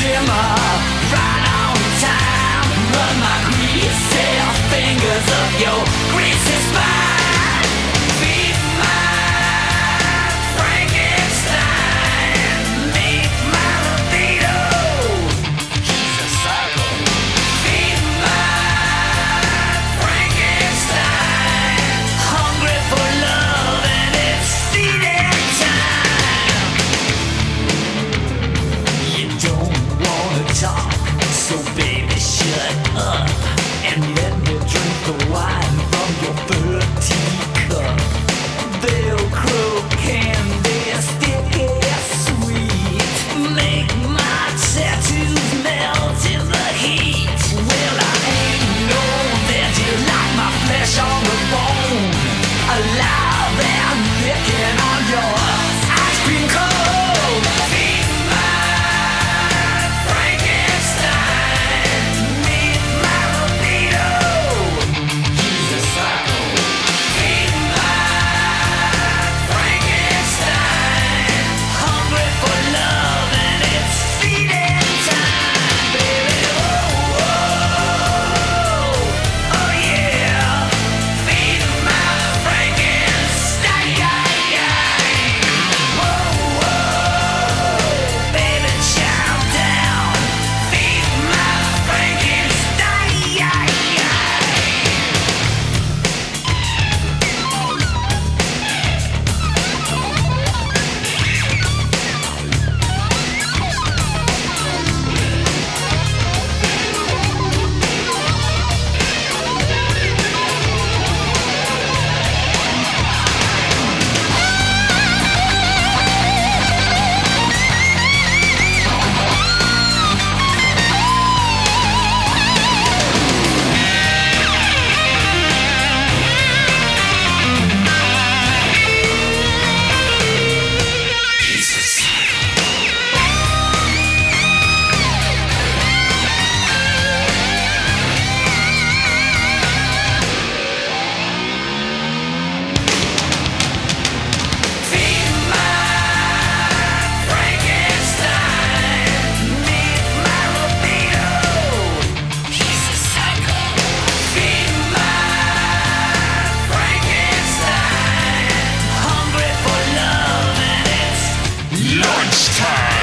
shimmer right on time. Run my greasy fingers up your greasy spine. Feed my Frankenstein. Meet my libido. He's a psycho. Feed my Frankenstein. Hungry for love and it's feeding time. You don't wanna talk, so baby shut up and let me drink the wine from your dirty cup. Velcro candy, sticky sweet, make my tattoos melt in the heat. Well, I ain't know that you like my flesh on the bone, alive and licking on your ice cream cone. Feed my Frankenstein, meet my libido. He's a psycho. Feed my Frankenstein, hungry for love and it's feeding time, baby. Oh, oh, oh yeah. Feed my Frankenstein. Whoa, whoa, baby, chow down. Feed my Frankenstein. Feed my Frankenstein, meet my libido. He's a psycho. Feed my Frankenstein, hungry for love and it's lunchtime.